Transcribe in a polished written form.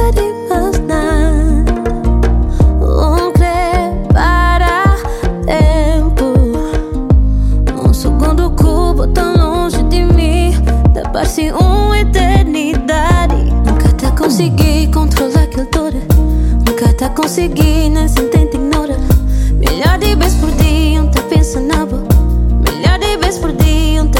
de mais nada. Para tempo. Um segundo cubo tão longe de mim, parece uma eternidade. Nunca te consegui controlar aquela dor. Nunca te consegui, nem se tenta ignorar. Milhar de vezes por dia, te penso na boa. Milhar de vezes por dia, te